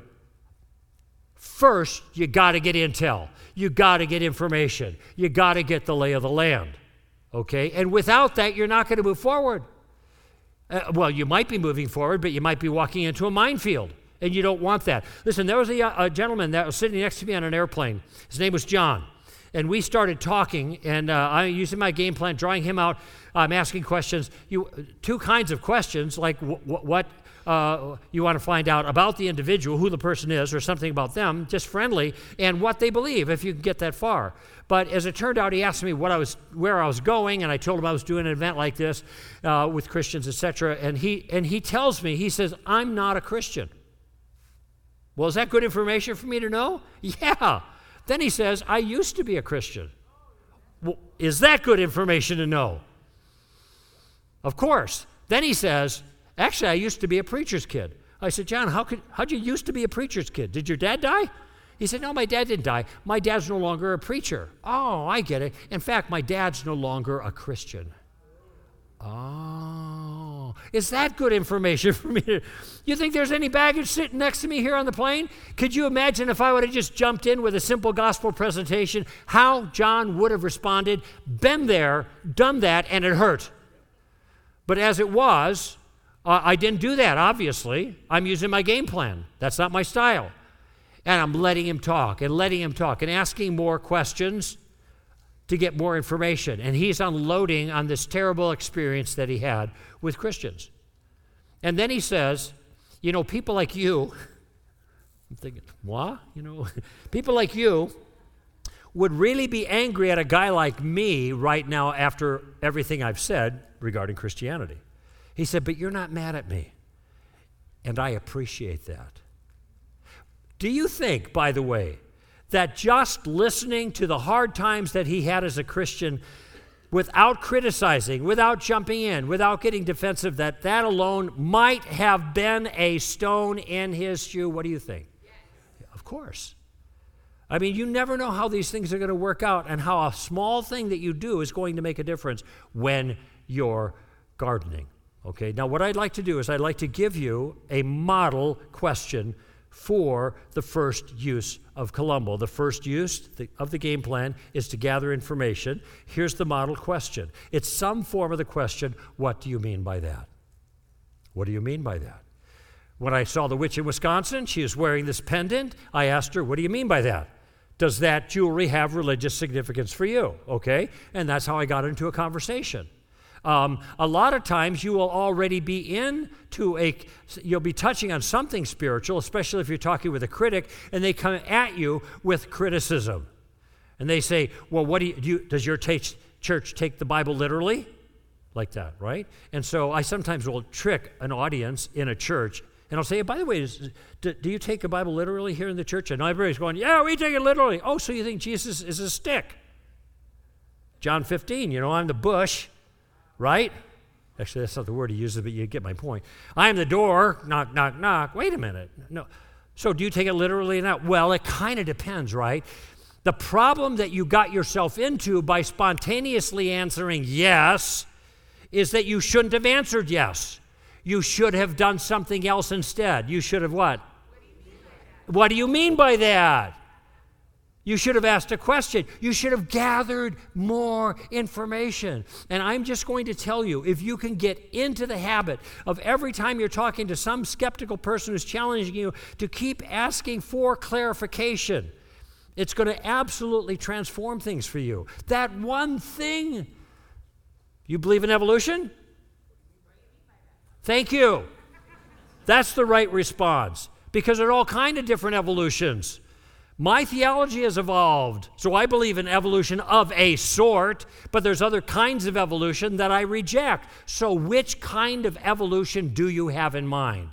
first you got to get intel. You got to get information. You got to get the lay of the land. Okay? And without that, you're not going to move forward. Well, you might be moving forward, but you might be walking into a minefield. And you don't want that. Listen, there was a gentleman that was sitting next to me on an airplane. His name was John. And we started talking, and I'm using my game plan, drawing him out. I'm asking questions. 2 kinds of questions, like what you want to find out about the individual, who the person is, or something about them, just friendly, and what they believe, if you can get that far. But as it turned out, he asked me where I was going, and I told him I was doing an event like this with Christians, etc. And he tells me, he says, I'm not a Christian. Well, is that good information for me to know? Yeah. Then he says, I used to be a Christian. Well, is that good information to know? Of course. Then he says, actually, I used to be a preacher's kid. I said, John, how'd you used to be a preacher's kid? Did your dad die? He said, no, my dad didn't die. My dad's no longer a preacher. Oh, I get it. In fact, my dad's no longer a Christian. Oh, is that good information for me? You think there's any baggage sitting next to me here on the plane? Could you imagine if I would have just jumped in with a simple gospel presentation, how John would have responded, been there, done that, and it hurt. But as it was, I didn't do that, obviously. I'm using my game plan. That's not my style. And I'm letting him talk and asking more questions to get more information. And he's unloading on this terrible experience that he had with Christians. And then he says, people like you, I'm thinking, what? People like you would really be angry at a guy like me right now after everything I've said regarding Christianity. He said, but you're not mad at me. And I appreciate that. Do you think, by the way, that just listening to the hard times that he had as a Christian without criticizing, without jumping in, without getting defensive, that alone might have been a stone in his shoe? What do you think? Yes. Of course. I mean, you never know how these things are going to work out and how a small thing that you do is going to make a difference when you're gardening. Okay, now what I'd like to do is I'd like to give you a model question for the first use of Columbo. The first use of the game plan is to gather information. Here's the model question. It's some form of the question, what do you mean by that? What do you mean by that? When I saw the witch in Wisconsin, she was wearing this pendant. I asked her, what do you mean by that? Does that jewelry have religious significance for you? Okay, and that's how I got into a conversation. A lot of times you will already be you'll be touching on something spiritual, especially if you're talking with a critic, and they come at you with criticism. And they say, well, does your church take the Bible literally? Like that, right? And so I sometimes will trick an audience in a church, and I'll say, by the way, do you take the Bible literally here in the church? And everybody's going, yeah, we take it literally. Oh, so you think Jesus is a stick? John 15, I'm the bush. Right? Actually, that's not the word he uses, but you get my point. I am the door, knock, knock, knock. Wait a minute. No. So do you take it literally or not? Well, it kind of depends, right? The problem that you got yourself into by spontaneously answering yes is that you shouldn't have answered yes. You should have done something else instead. You should have what? What do you mean by that? You should have asked a question. You should have gathered more information. And I'm just going to tell you, if you can get into the habit of every time you're talking to some skeptical person who's challenging you to keep asking for clarification, it's going to absolutely transform things for you. That one thing. You believe in evolution? Thank you. That's the right response, because there are all kinds of different evolutions. My theology has evolved, so I believe in evolution of a sort, but there's other kinds of evolution that I reject. So which kind of evolution do you have in mind?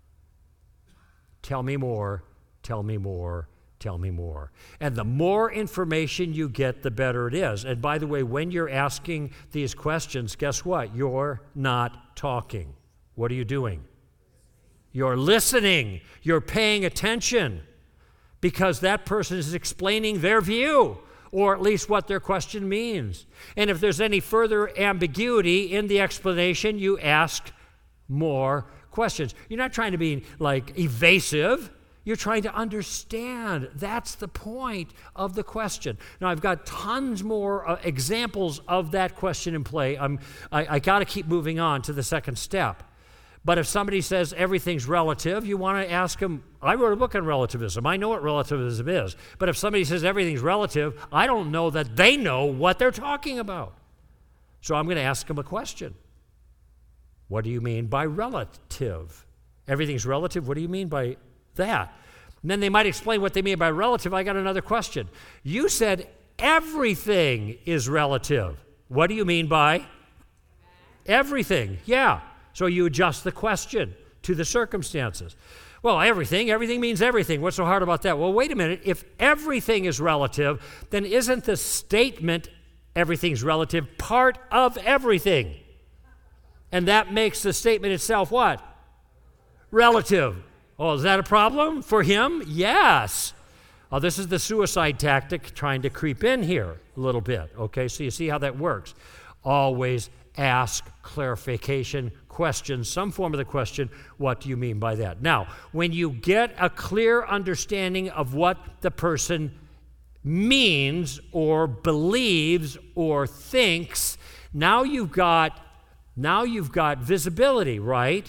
Tell me more, tell me more, tell me more. And the more information you get, the better it is. And by the way, when you're asking these questions, guess what? You're not talking. What are you doing? You're listening. You're paying attention. Because that person is explaining their view, or at least what their question means. And if there's any further ambiguity in the explanation, you ask more questions. You're not trying to be evasive. You're trying to understand. That's the point of the question. Now, I've got tons more examples of that question in play. I got to keep moving on to the second step. But if somebody says everything's relative, you want to ask them, I wrote a book on relativism. I know what relativism is. But if somebody says everything's relative, I don't know that they know what they're talking about. So I'm going to ask them a question. What do you mean by relative? Everything's relative? What do you mean by that? And then they might explain what they mean by relative. I got another question. You said everything is relative. What do you mean by everything? Yeah. So you adjust the question to the circumstances. Well, everything means everything. What's so hard about that? Well, wait a minute. If everything is relative, then isn't the statement everything's relative part of everything? And that makes the statement itself what? Relative. Oh, is that a problem for him? Yes. Oh, this is the suicide tactic trying to creep in here a little bit. Okay, so you see how that works. Always ask clarification questions, some form of the question, what do you mean by that? Now, when you get a clear understanding of what the person means or believes or thinks, now you've got visibility, right?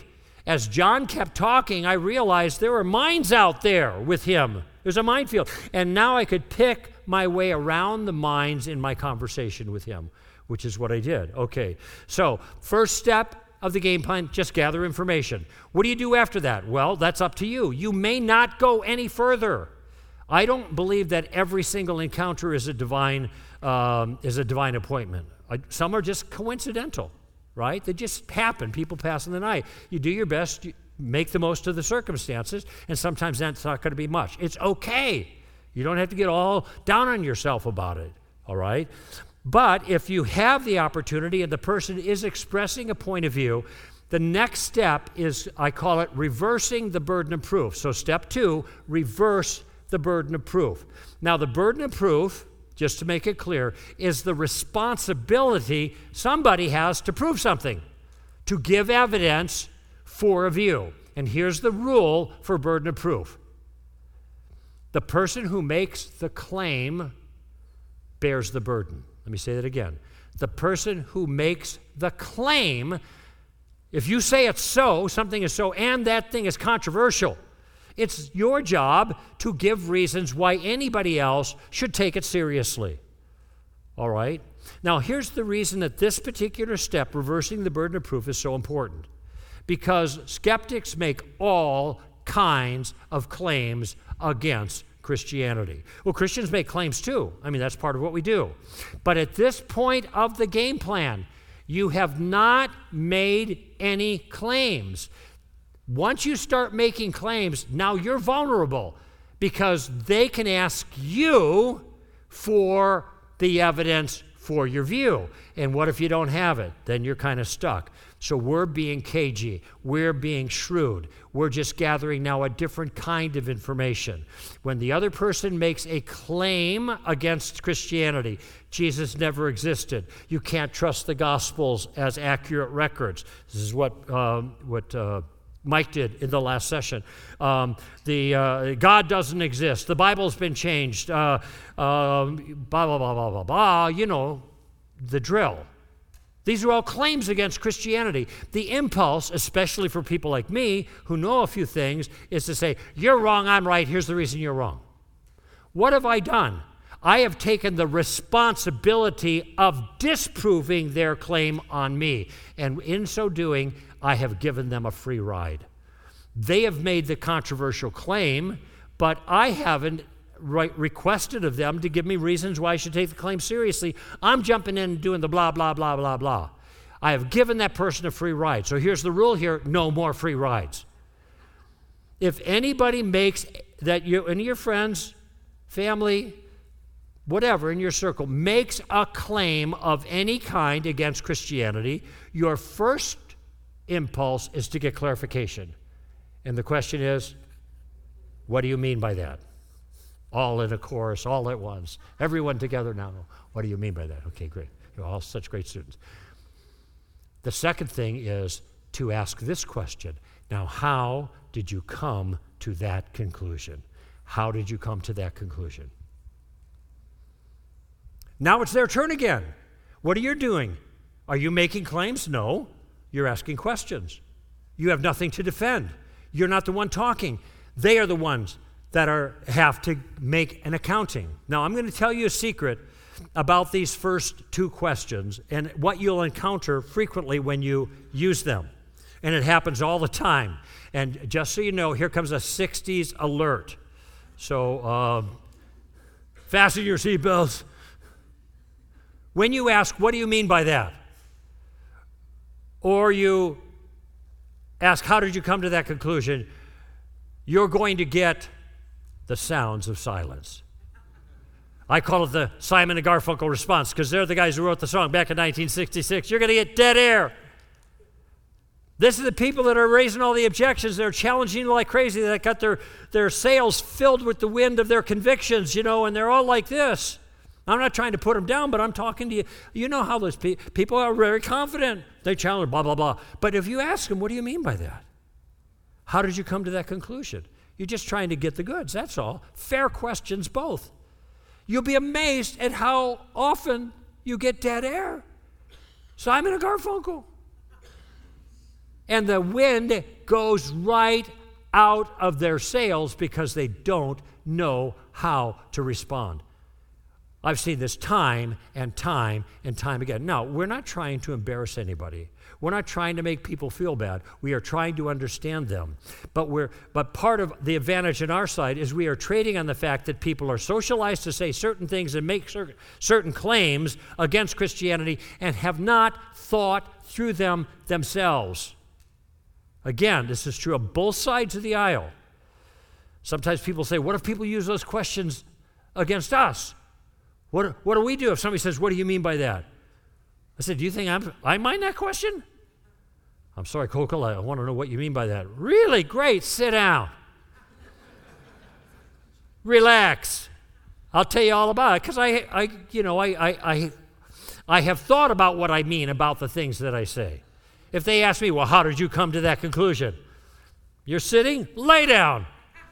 as John kept talking, I realized there were mines out there with him. There's a minefield. And now I could pick my way around the mines in my conversation with him, which is what I did. Okay, so first step of the game plan, just gather information. What do you do after that? Well, that's up to you. You may not go any further. I don't believe that every single encounter is a divine appointment. Some are just coincidental, right? They just happen. People pass in the night. You do your best, you make the most of the circumstances, and sometimes that's not going to be much. It's okay. You don't have to get all down on yourself about it, all right? But if you have the opportunity and the person is expressing a point of view, the next step is, I call it reversing the burden of proof. So step 2, reverse the burden of proof. Now, the burden of proof, just to make it clear, is the responsibility somebody has to prove something, to give evidence for a view. And here's the rule for burden of proof. The person who makes the claim bears the burden. Let me say that again. The person who makes the claim, if you say it's so, something is so, and that thing is controversial, it's your job to give reasons why anybody else should take it seriously. All right? Now, here's the reason that this particular step, reversing the burden of proof, is so important. Because skeptics make all kinds of claims against Christianity. Well, Christians make claims too. I mean, that's part of what we do. But at this point of the game plan, you have not made any claims. Once you start making claims, now you're vulnerable because they can ask you for the evidence for your view. And what if you don't have it? Then you're kind of stuck. So we're being cagey. We're being shrewd. We're just gathering now a different kind of information. When the other person makes a claim against Christianity, Jesus never existed. You can't trust the Gospels as accurate records. This is what Mike did in the last session. God doesn't exist. The Bible's been changed. Blah, blah, blah, blah, blah, blah. You know, the drill. These are all claims against Christianity. The impulse, especially for people like me who know a few things, is to say, you're wrong, I'm right, here's the reason you're wrong. What have I done? I have taken the responsibility of disproving their claim on me. And in so doing, I have given them a free ride. They have made the controversial claim, but I haven't requested of them to give me reasons why I should take the claim seriously. I'm jumping in and doing the blah, blah, blah, blah, blah. I have given that person a free ride. So here's the rule here, no more free rides. If anybody makes that, any of your friends, family, whatever in your circle, makes a claim of any kind against Christianity, your first impulse is to get clarification. And the question is, what do you mean by that? All in a chorus, all at once. Everyone together now. What do you mean by that? Okay, great. You're all such great students. The second thing is to ask this question. Now, how did you come to that conclusion? How did you come to that conclusion? Now it's their turn again. What are you doing? Are you making claims? No. You're asking questions. You have nothing to defend. You're not the one talking. They are the ones that have to make an accounting. Now, I'm going to tell you a secret about these first two questions and what you'll encounter frequently when you use them. And it happens all the time. And just so you know, here comes a 60s alert. So fasten your seatbelts. When you ask, what do you mean by that? Or you ask, how did you come to that conclusion? You're going to get the sounds of silence. I call it the Simon and Garfunkel response because they're the guys who wrote the song back in 1966. You're going to get dead air. This is the people that are raising all the objections. They're challenging like crazy. They got their sails filled with the wind of their convictions, and they're all like this. I'm not trying to put them down, but I'm talking to you. You know how those people are very confident. They challenge, blah, blah, blah. But if you ask them, what do you mean by that? How did you come to that conclusion? You're just trying to get the goods, that's all. Fair questions, both. You'll be amazed at how often you get dead air. Simon and Garfunkel. And the wind goes right out of their sails because they don't know how to respond. I've seen this time and time and time again. Now, we're not trying to embarrass anybody. We're not trying to make people feel bad. We are trying to understand them. But part of the advantage on our side is we are trading on the fact that people are socialized to say certain things and make certain claims against Christianity and have not thought through them themselves. Again, this is true of both sides of the aisle. Sometimes people say, what if people use those questions against us? What do we do if somebody says, what do you mean by that? I said, do you think I mind that question? I'm sorry, Coco, I want to know what you mean by that. Really? Great, sit down. Relax. I'll tell you all about it, because I have thought about what I mean about the things that I say. If they ask me, well, how did you come to that conclusion? You're sitting? Lay down.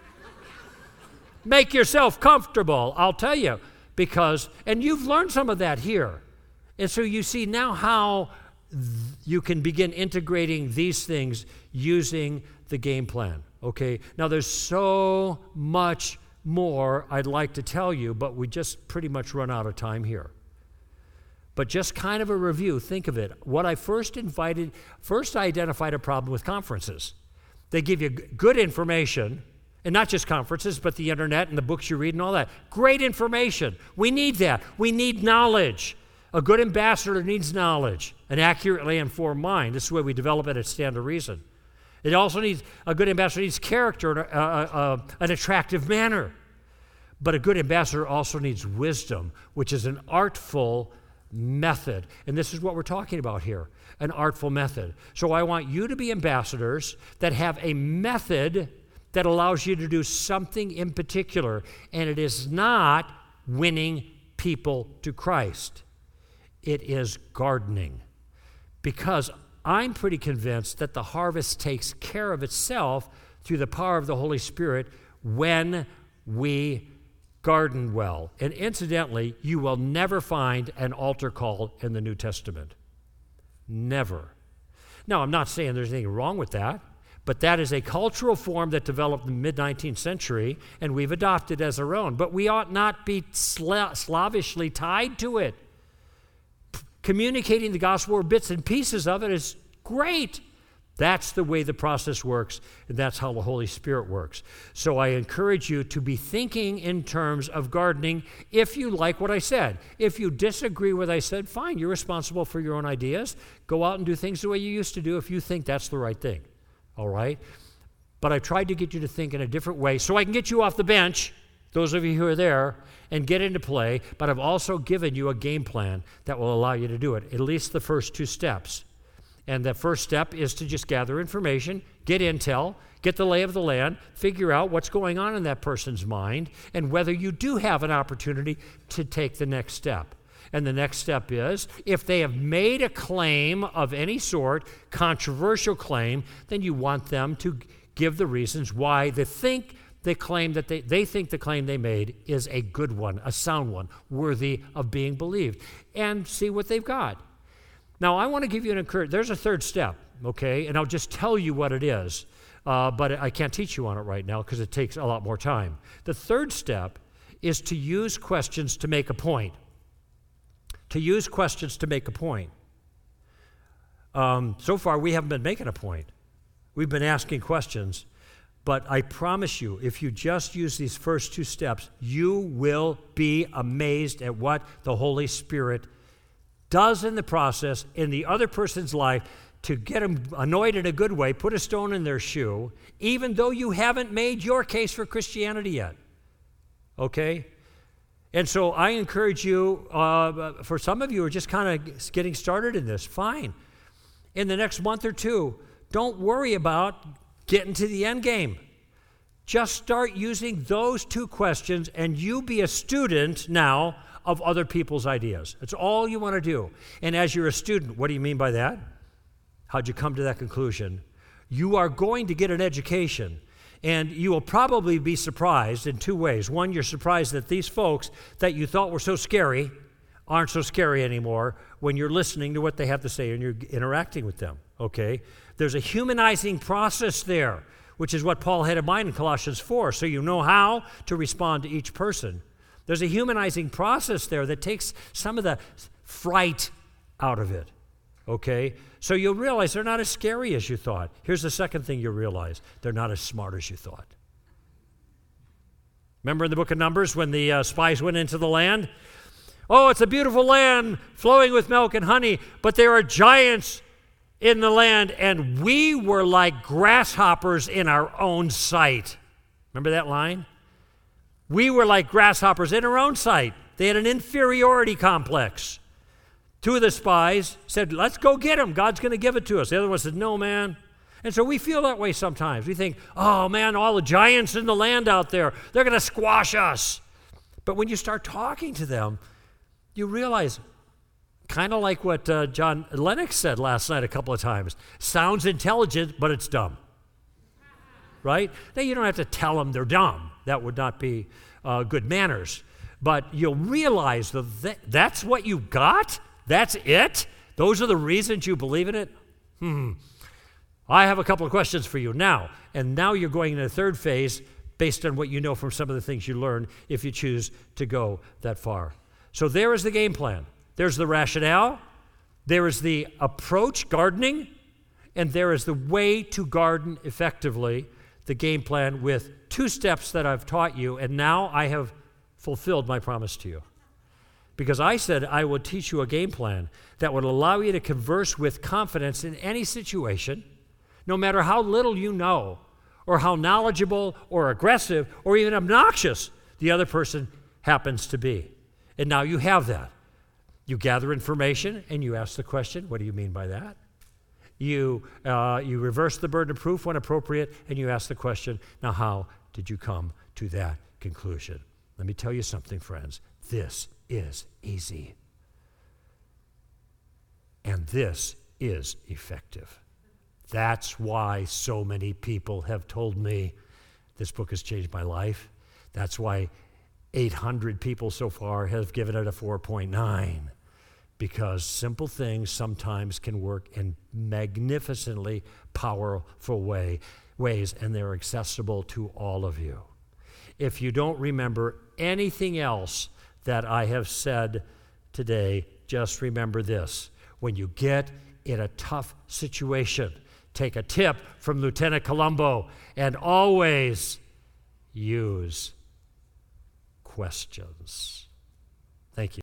Make yourself comfortable, I'll tell you. And you've learned some of that here. And so you see now how you can begin integrating these things using the game plan, okay? Now there's so much more I'd like to tell you, but we just pretty much run out of time here. But just kind of a review, think of it. What I first I identified a problem with conferences. They give you good information, and not just conferences, but the internet and the books you read and all that. Great information. We need that. We need knowledge. A good ambassador needs knowledge, an accurately informed mind. This is the way we develop it at Stand to Reason. It also needs, a good ambassador needs character, an attractive manner. But a good ambassador also needs wisdom, which is an artful method. And this is what we're talking about here, an artful method. So I want you to be ambassadors that have a method that allows you to do something in particular, and it is not winning people to Christ. It is gardening. Because I'm pretty convinced that the harvest takes care of itself through the power of the Holy Spirit when we garden well. And incidentally, you will never find an altar call in the New Testament. Never. Now, I'm not saying there's anything wrong with that. But that is a cultural form that developed in the mid-19th century, and we've adopted as our own. But we ought not be slavishly tied to it. Communicating the gospel or bits and pieces of it is great. That's the way the process works, and that's how the Holy Spirit works. So I encourage you to be thinking in terms of gardening if you like what I said. If you disagree with what I said, fine, you're responsible for your own ideas. Go out and do things the way you used to do if you think that's the right thing. All right? But I tried to get you to think in a different way so I can get you off the bench, those of you who are there, and get into play. But I've also given you a game plan that will allow you to do it, at least the first 2 steps. And the first step is to just gather information, get intel, get the lay of the land, figure out what's going on in that person's mind, and whether you do have an opportunity to take the next step. And the next step is, if they have made a claim of any sort, controversial claim, then you want them to give the reasons why they think the claim that they think the claim they made is a good one, a sound one, worthy of being believed, and see what they've got. Now, I want to give you an encouragement. There's a third step, okay? And I'll just tell you what it is, but I can't teach you on it right now because it takes a lot more time. The third step is to use questions to make a point. To use questions to make a point. So far, we haven't been making a point. We've been asking questions. But I promise you, if you just use these first 2 steps, you will be amazed at what the Holy Spirit does in the process in the other person's life to get them annoyed in a good way, put a stone in their shoe, even though you haven't made your case for Christianity yet. Okay? And so I encourage you, for some of you who are just kind of getting started in this, fine. In the next month or 2, don't worry about getting to the end game. Just start using those 2 questions, and you be a student now of other people's ideas. That's all you want to do. And as you're a student, what do you mean by that? How'd you come to that conclusion? You are going to get an education. And you will probably be surprised in 2 ways. One, you're surprised that these folks that you thought were so scary aren't so scary anymore when you're listening to what they have to say and you're interacting with them. okay? There's a humanizing process there, which is what Paul had in mind in Colossians 4, so you know how to respond to each person. There's a humanizing process there that takes some of the fright out of it, okay? So you'll realize they're not as scary as you thought. Here's the second thing you'll realize. They're not as smart as you thought. Remember in the book of Numbers when the spies went into the land? Oh, it's a beautiful land flowing with milk and honey, but there are giants in the land, and we were like grasshoppers in our own sight. Remember that line? We were like grasshoppers in our own sight. They had an inferiority complex. Two of the spies said, let's go get him. God's going to give it to us. The other one said, no, man. And so we feel that way sometimes. We think, oh, man, all the giants in the land out there, they're going to squash us. But when you start talking to them, you realize, kind of like what John Lennox said last night a couple of times, sounds intelligent, but it's dumb. Right? Now, you don't have to tell them they're dumb. That would not be good manners. But you'll realize that's what you got? That's it? Those are the reasons you believe in it? I have a couple of questions for you now. And now you're going into the third phase based on what you know from some of the things you learned if you choose to go that far. So there is the game plan. There's the rationale. There is the approach, gardening. And there is the way to garden effectively, the game plan with 2 steps that I've taught you. And now I have fulfilled my promise to you. Because I said I would teach you a game plan that would allow you to converse with confidence in any situation, no matter how little you know, or how knowledgeable or aggressive or even obnoxious the other person happens to be. And now you have that. You gather information and you ask the question, what do you mean by that? You reverse the burden of proof when appropriate, and you ask the question, now how did you come to that conclusion? Let me tell you something, friends. This is easy. And this is effective. That's why so many people have told me this book has changed my life. That's why 800 people so far have given it a 4.9. Because simple things sometimes can work in magnificently powerful ways, and they're accessible to all of you. If you don't remember anything else that I have said today, just remember this. When you get in a tough situation, take a tip from Lieutenant Columbo and always use questions. Thank you.